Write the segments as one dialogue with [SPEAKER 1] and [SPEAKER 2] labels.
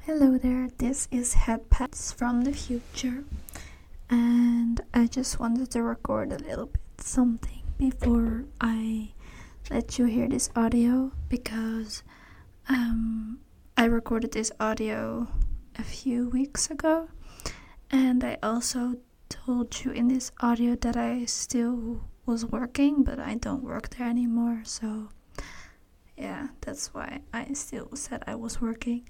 [SPEAKER 1] Hello there, this is Headpads from the future, and I just wanted to record a little bit something before I let you hear this audio, because I recorded this audio a few weeks ago, and I also told you in this audio that I still was working, but I don't work there anymore, so yeah, that's why I still said I was working.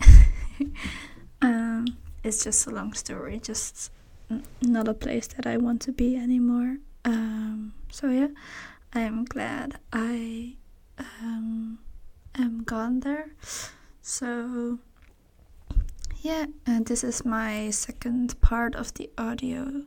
[SPEAKER 1] It's just a long story, just not a place that I want to be anymore. So yeah, I am glad I am gone there. So yeah, and this is my second part of the audio.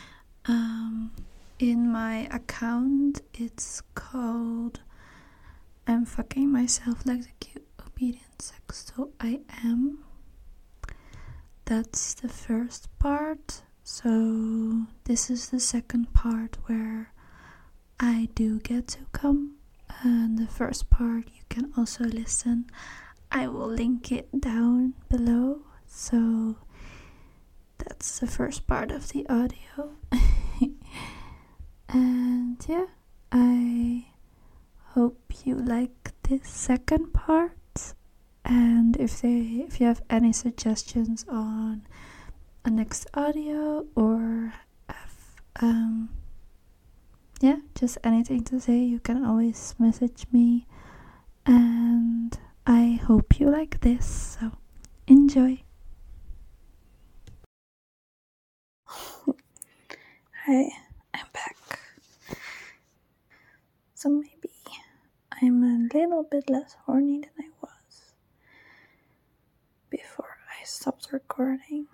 [SPEAKER 1] In my account, it's called I'm fucking myself like the cute obedient sex, so I am. That's the first part. So this is the second part where I do get to come. And the first part you can also listen. I will link it down below. So that's the first part of the audio. And yeah, I hope you like this second part. And if you have any suggestions on a next audio, or just anything to say, you can always message me. And I hope you like this, so enjoy. Hi, I'm back. So maybe I'm a little bit less horny than I was before I stopped recording,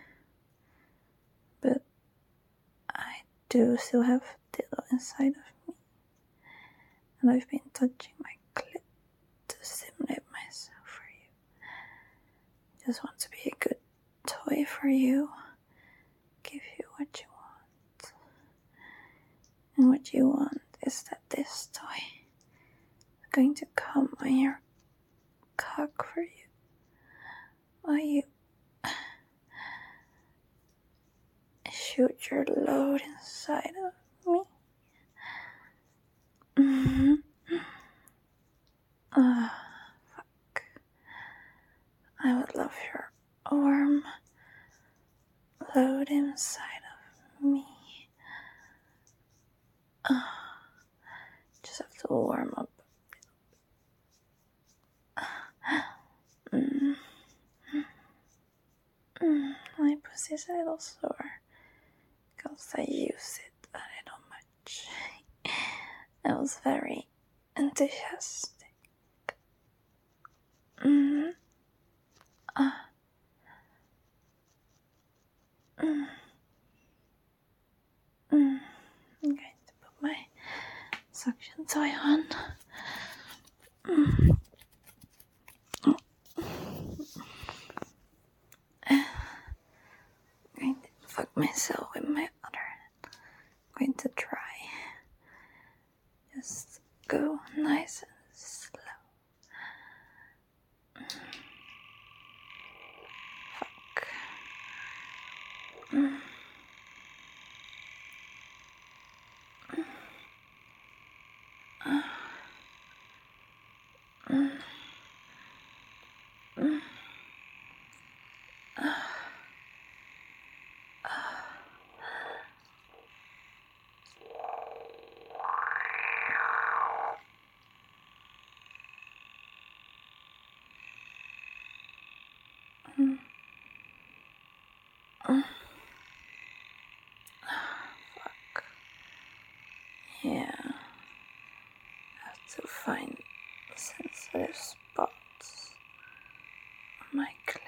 [SPEAKER 1] but I do still have dildo inside of me, and I've been touching my clit to stimulate myself for you. Just want to be a good toy for you, give you what you want, and what you want is that this toy is going to come on your cock for you, while you shoot your load inside of me. Fuck. I would love your warm load inside of me. Just have to warm up. My pussy's a little sore because I use it a little much. I was very enthusiastic. I'm going to put my suction toy on. I'm going to fuck myself with my other hand. I'm going to try. Just go nice and slow. Fuck. Fuck. Yeah. Have to find sensitive spots on my clit.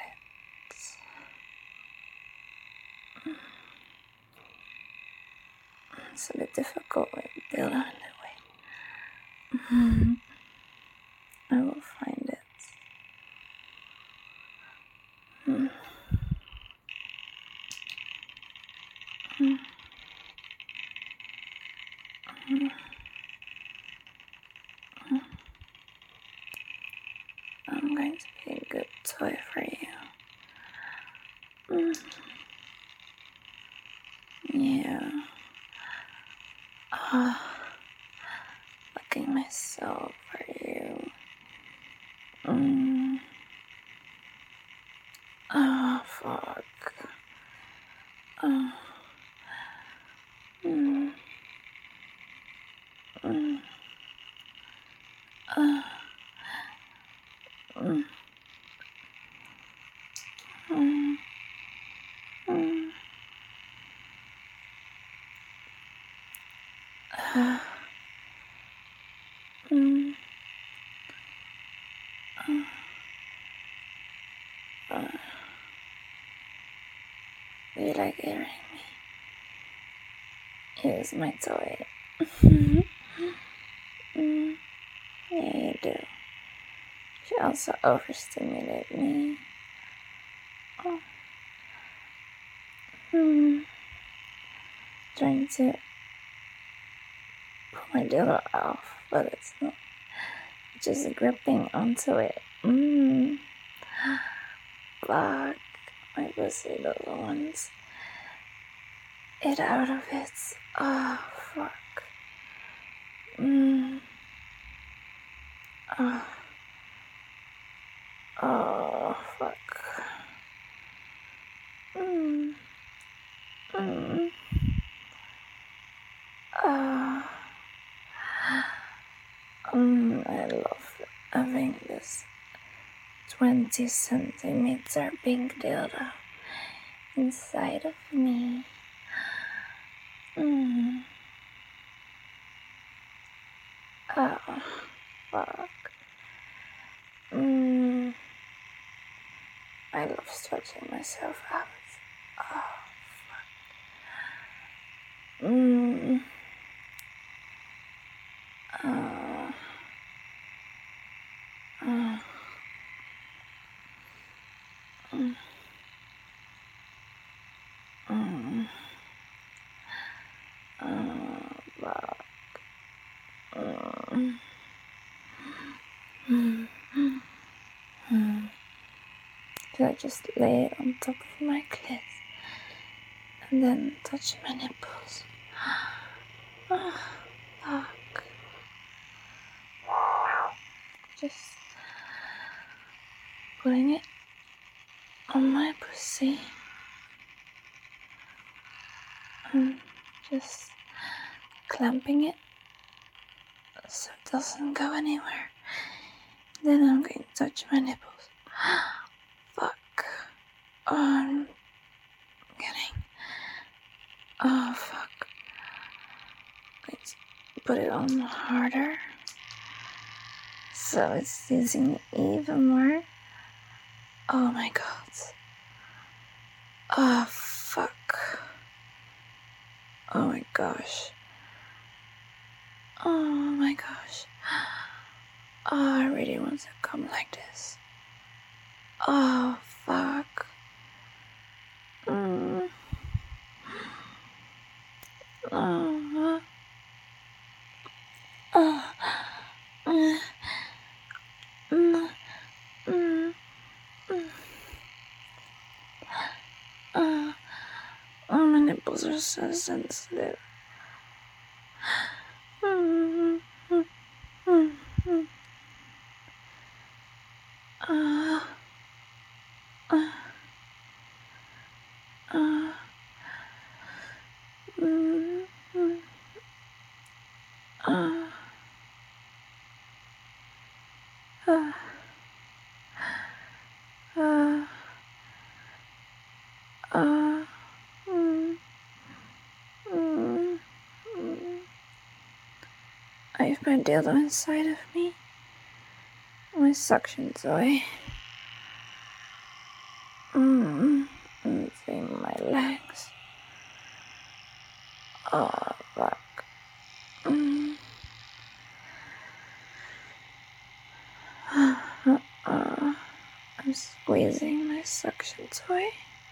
[SPEAKER 1] It's a bit difficult with dildo in the way. I will find it. I'm going to be a good toy for you.
[SPEAKER 2] You like hearing me? Use my toy. Yeah, you do. She also overstimulated me. Trying to pull my dildo off, but it's not. Just gripping onto it. Fuck. My pussy doesn't want it out of it. Oh, fuck. Oh, fuck. I love having this 20 centimeter pink dildo inside of me. Oh, fuck. I love stretching myself out. Oh, fuck. So I just lay it on top of my clit and then touch my nipples. Oh, fuck. Just putting it on my pussy and just clamping it so it doesn't go anywhere. Then I'm going to touch my nipples. Fuck. Oh, I'm getting. Oh, fuck. I'm going to put it on harder so it's seizing even more. Oh my god. Oh, fuck. Oh my gosh. Oh my gosh. Oh, I really want to come like this. Oh, fuck. Oh. Oh, my nipples are so sensitive. I have my dildo inside of me. My suction toy. And seeing my legs. Oh, fuck. I'm squeezing my suction toy.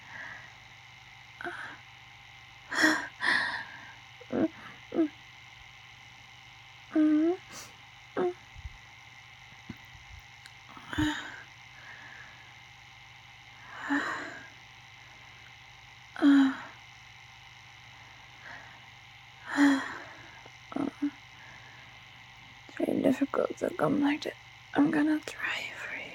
[SPEAKER 2] It's really difficult to come like that. I'm gonna try for you.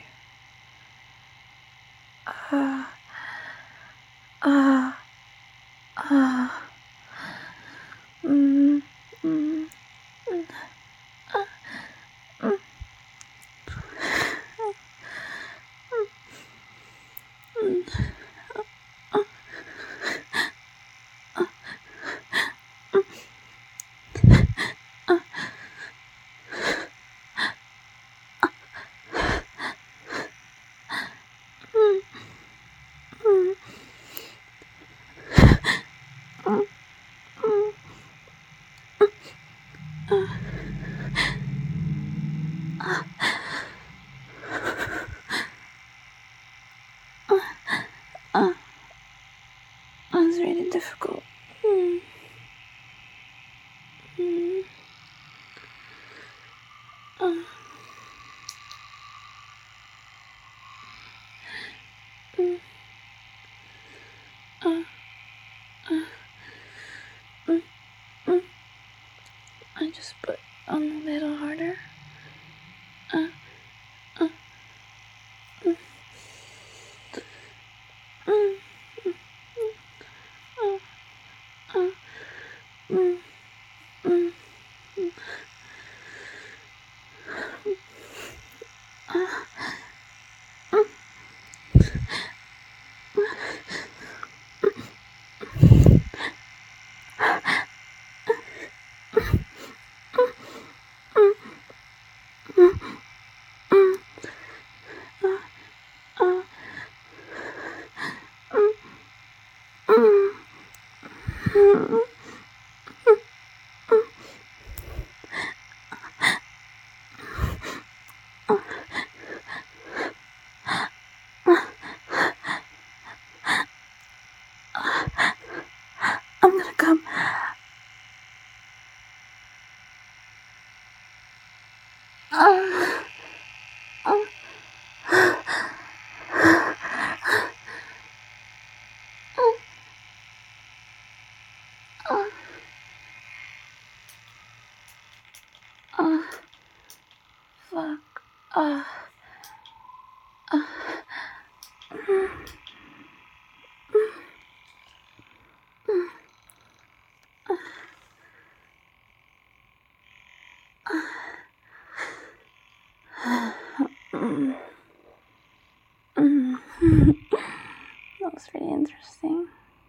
[SPEAKER 2] really difficult. Mm. Mm. Uh. Mm. Uh. Mm. Mm. I just put on a little harder. Uh. Uh. Mm. Mm. Mm. Uh. Mm. Mm. I'm gonna come. Fuck. Mm. Mm. That was really interesting.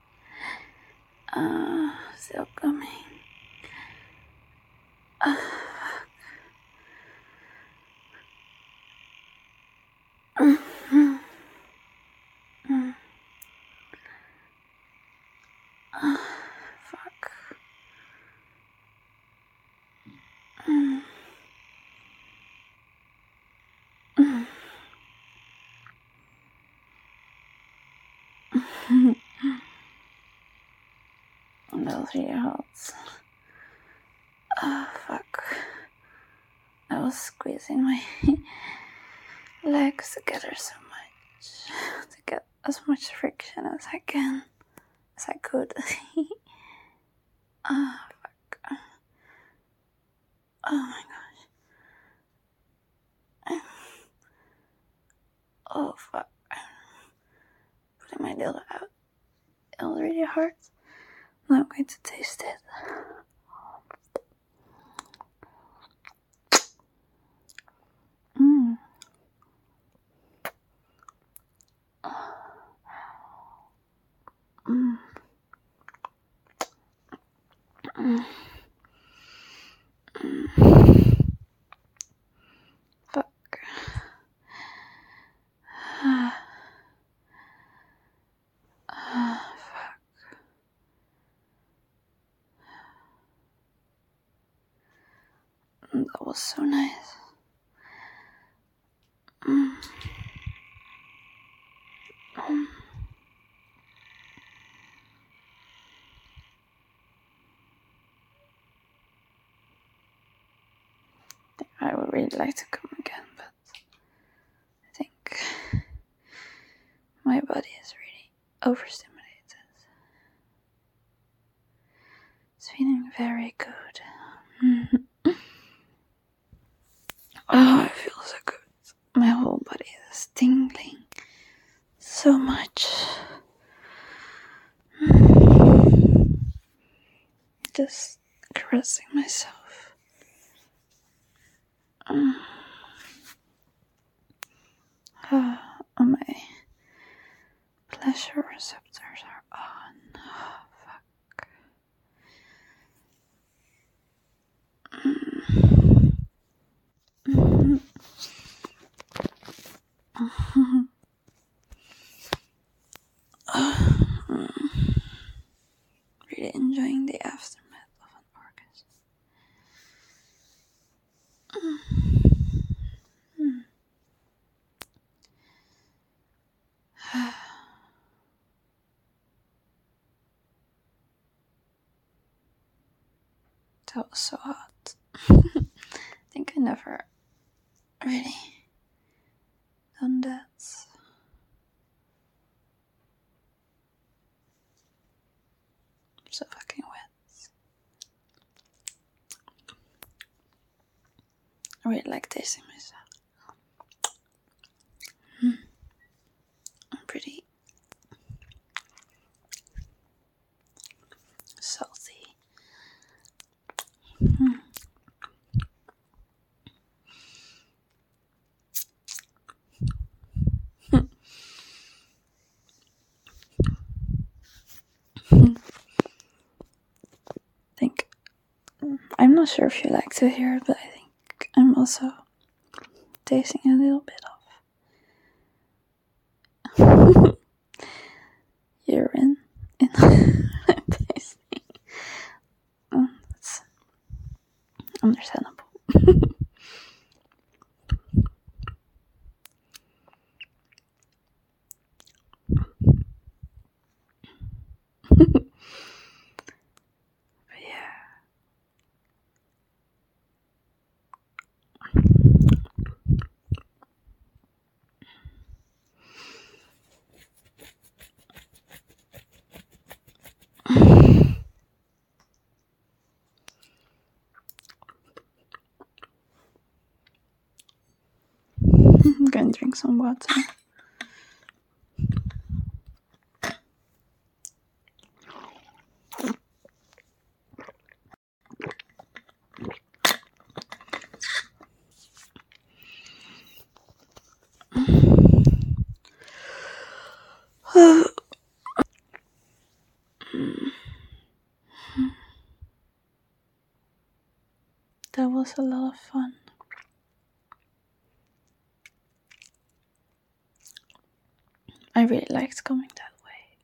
[SPEAKER 2] Still coming. Mm. Mm. Fuck. Mm. Mm. That was really hot. Fuck. I was squeezing my legs together so much to get as much friction as I could. Fuck. Oh my gosh. Oh fuck. Putting my dildo out. It was really hard. Now I'm going to taste it. Mm. Mm. Mm. Mm. Fuck. Fuck. That was so nice. Mm. Mm. I would really like to come again, but I think my body is really overstimulated. It's feeling very good. Oh, I feel so good. My whole body is tingling so much. Just caressing myself. My pleasure receptors are on. Oh, fuck. Really enjoying the aftermath of an orgasm. That was so hot. I think I never really done that. So fucking wet. I really like tasting myself. I'm pretty salty. I'm not sure if you like to hear it, but I think I'm also tasting a little bit of urine in tasting. That's understandable. But yeah. I'm gonna drink some water. That was a lot of fun. I really liked coming that way.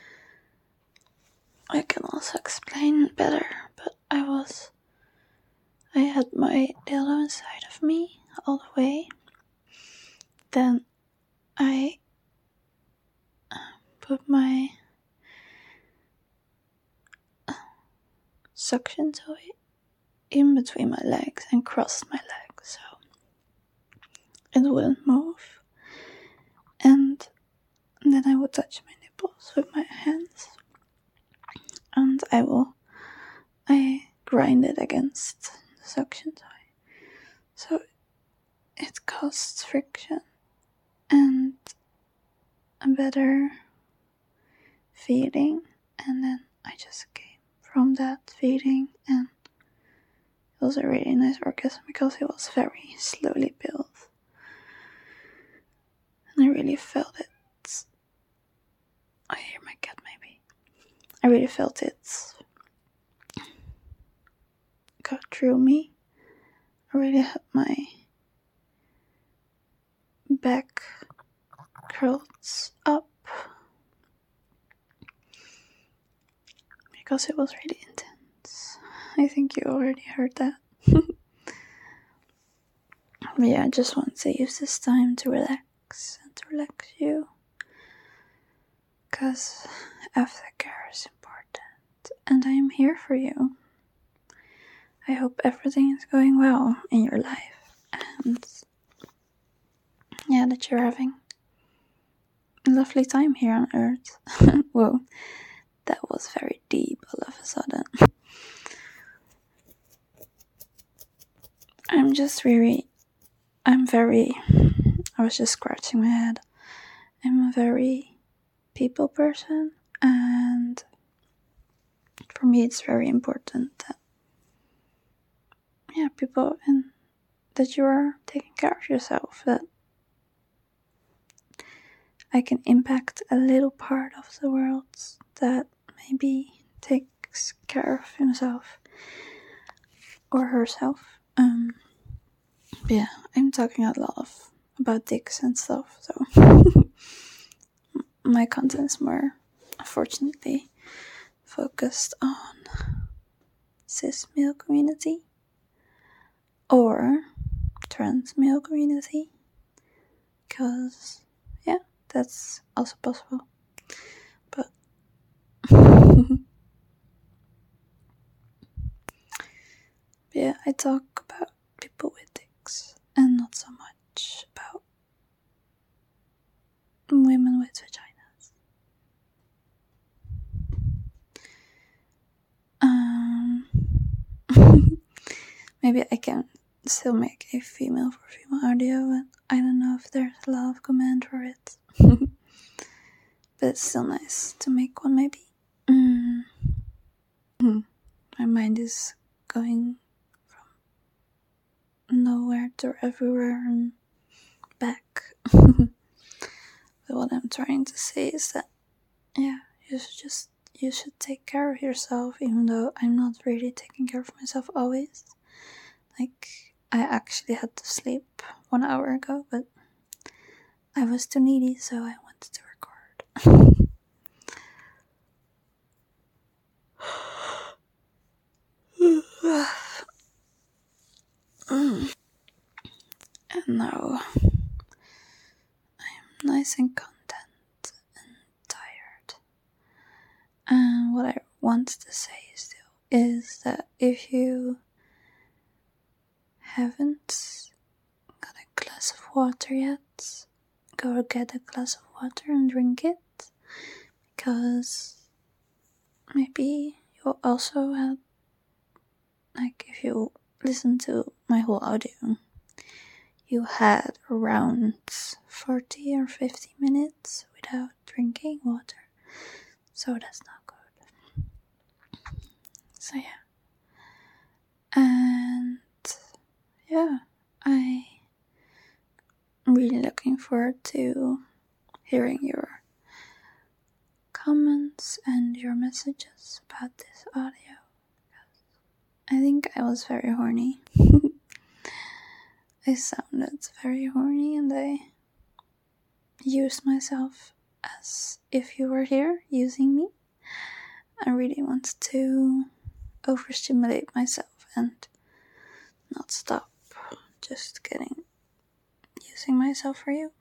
[SPEAKER 2] I can also explain better, but I had my dildo inside of me all the way. Then I put my suction toy in between my legs and crossed my legs so it wouldn't move. And then I would touch my nipples with my hands, and I grind it against the suction toy, so it causes friction and a better feeling. And then I just came from that feeling, and it was a really nice orgasm because it was very slowly built, and I really felt it. I hear my cat maybe. I really felt it go through me. I really had my back curled up because it was really intense. I think you already heard that. But yeah, I just want to use this time to relax and to relax you, because aftercare is important and I am here for you. I hope everything is going well in your life, and yeah, that you're having a lovely time here on Earth. Whoa, that was very deep all of a sudden. I was just scratching my head. I'm a very people person, and for me it's very important that people, and that you are taking care of yourself, that I can impact a little part of the world that maybe takes care of himself or herself. Yeah, I'm talking a lot about dicks and stuff, so my content's more, unfortunately, focused on cis male community or trans male community, because yeah, that's also possible. But yeah, I talk about people with dicks and not so much about women with vaginas. Maybe I can still make a female for female audio, but I don't know if there's a lot of command for it. But it's still nice to make one, maybe. My mind is going from nowhere to everywhere and back. But what I'm trying to say is that, yeah, you should take care of yourself, even though I'm not really taking care of myself always. Like, I actually had to sleep 1 hour ago, but I was too needy, so I wanted to record. And now I'm nice and content and tired. And what I want to say still is that if you haven't got a glass of water yet, go get a glass of water and drink it, because maybe you'll also have, like, if you listen to my whole audio, you had around 40 or 50 minutes without drinking water, so that's not good. So yeah, and yeah, I'm really looking forward to hearing your comments and your messages about this audio. I think I was very horny. I sounded very horny, and I used myself as if you were here using me. I really wanted to overstimulate myself and not stop just using myself for you.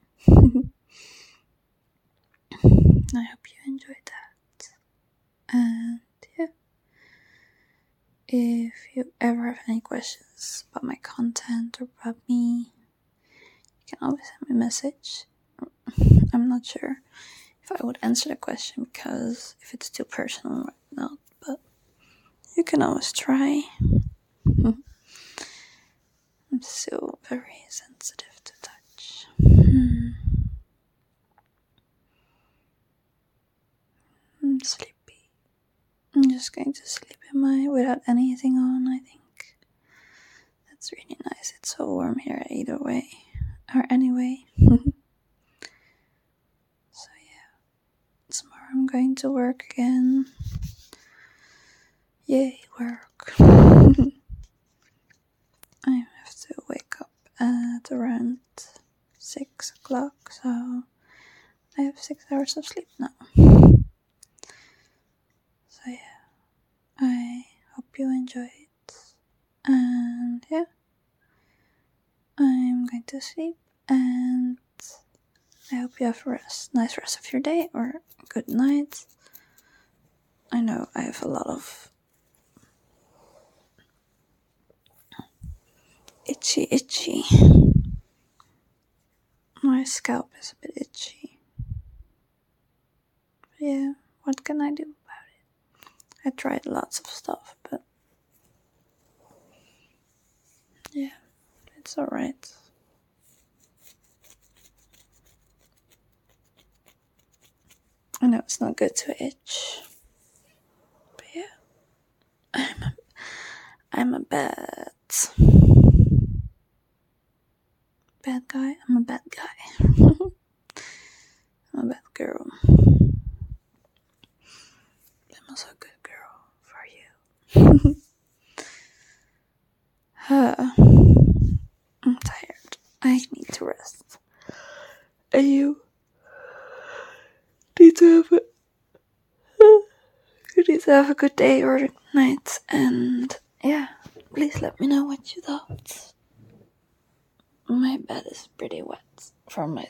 [SPEAKER 2] I hope you enjoyed that. And yeah, if you ever have any questions about my content or about me, you can always send me a message. I'm not sure if I would answer the question, because if it's too personal or not, but you can always try. I'm still very sensitive to touch. I'm sleepy. I'm just going to sleep without anything on, I think. That's really nice. It's so warm here either way. Or anyway. So yeah. Tomorrow I'm going to work again. Yay, work. I have to wake up at around 6 o'clock, so I have 6 hours of sleep now. So yeah, I hope you enjoy it, and yeah, I'm going to sleep, and I hope you have a nice rest of your day, or good night. I know I have a lot of itchy. My scalp is a bit itchy. But yeah, what can I do about it? I tried lots of stuff, but yeah, it's alright. I know it's not good to itch, but yeah, I'm a bad guy. I'm a bad guy. I'm a bad girl. I'm also a good girl for you. I'm tired. I need to rest. And you need to have a good day or night. And yeah, please let me know what you thought. My bed is pretty wet from my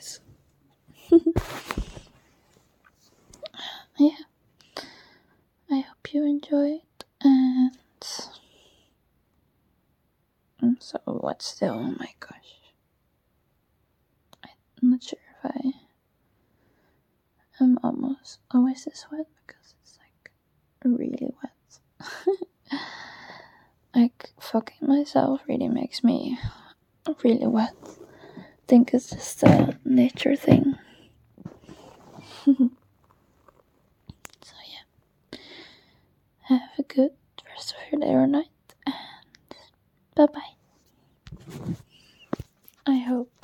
[SPEAKER 2] yeah, I hope you enjoyed, and wet still. Oh my gosh. I'm not sure if I am almost always this wet because it's like really wet. Like fucking myself really makes me really wet. I think it's just a nature thing. So yeah. Have a good rest of your day or night, and bye bye. I hope